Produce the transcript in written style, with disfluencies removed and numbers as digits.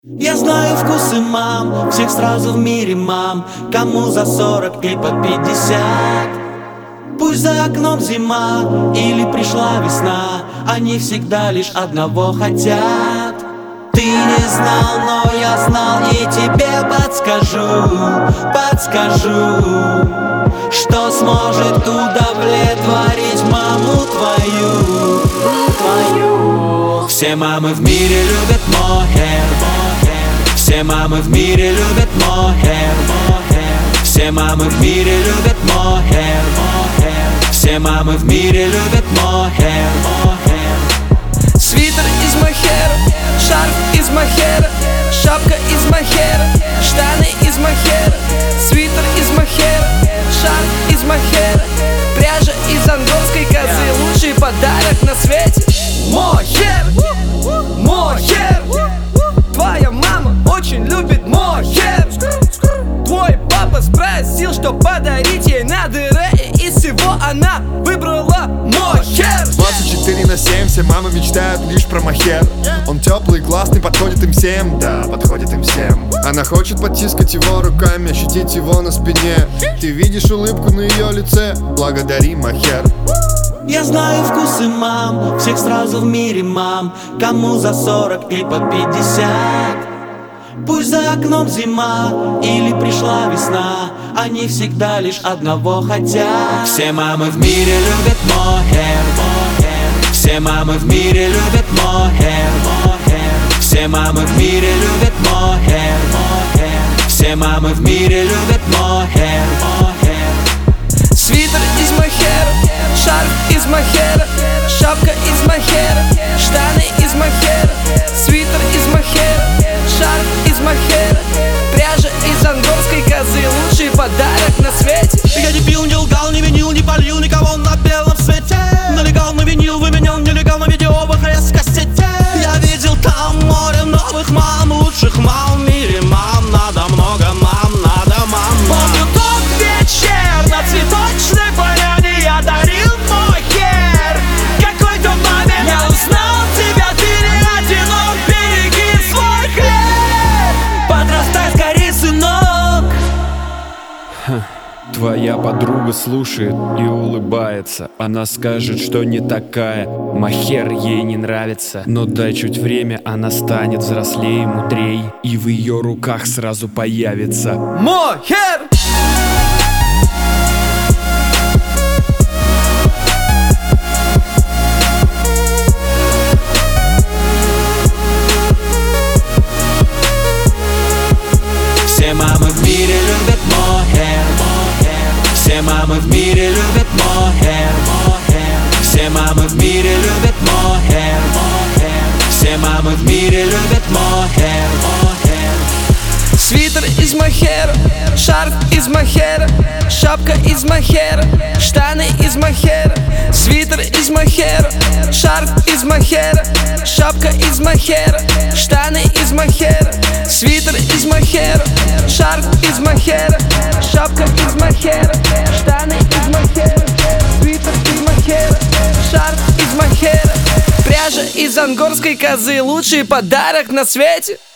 Я знаю вкусы мам, всех сразу в мире мам. Кому за 40 и под 50. Пусть за окном зима или пришла весна, они всегда лишь одного хотят. Ты не знал, но я знал и тебе подскажу, что сможет удовлетворить маму твою. Все мамы в мире любят мохер. Все мамы в мире любят мохер. Все мамы в мире любят мохер. Все мамы в мире любят мохер. Свитер из мохера, шарф из мохера, шапка из мохера, штаны из мохера, свитер из мохера, шарф из мохера, пряжа из ангорской козы. Лучший подарок на свете. Мохер, мохер. Твоя мама очень любит мохер. Твой папа спросил, что подарить ей на дыре, и из всего она выбрала мохер. 24/7 все мамы мечтают лишь про мохер. Он теплый, классный, подходит им всем. Да, подходит им всем. Она хочет потискать его руками, ощутить его на спине. Ты видишь улыбку на ее лице, благодари мохер. Я знаю вкусы мам, всех сразу в мире мам. Кому за 40 и под 50. Пусть за окном зима или пришла весна, они всегда лишь одного хотят. Все мамы в мире любят мохер. Все мамы в мире любят мохер. Все мамы в мире любят мохер. Все мамы в мире любят мохер. Свитер из мохера, шарф из мохера, шапка из мохера, штаны из мохера, свитер из мохера, шарф из мохера, пряжа из ангорской козы. Лучший подарок на свете. Я не пил, не лгал, не винил, не полил никого на белом свете. Налегал на винил, выменял нелегал на видео в ХС-кассете. Я видел там море новых мам, лучших мам в мире мам. Надо много мам, надо мам. Помню тот вечер на цветочной поляне, я дарил мохер какой-то маме. Я узнал тебя, ты не одинок, береги свой хлеб. Подрастай скорей, сынок. Твоя подруга слушает и улыбается. Она скажет, что не такая, мохер ей не нравится. Но дай чуть время, она станет взрослее, мудрей, и в ее руках сразу появится Мохер! Все мамы в мире любят мохер. Все мамы в мире любят мохер. Все мамы в мире любят мохер. Все мамы в мире любят мохер. Свитер из мохера, шарф из мохера, шапка из мохера, штаны из мохера, свитер из мохера, шарф из мохера, шапка из мохера, штаны из мохера, свитер из мохера, шарф из мохера, шапка из мохера, штаны из мохера, свитер из мохера, шарф из мохера, пряжа из ангорской козы. Лучший подарок на свете.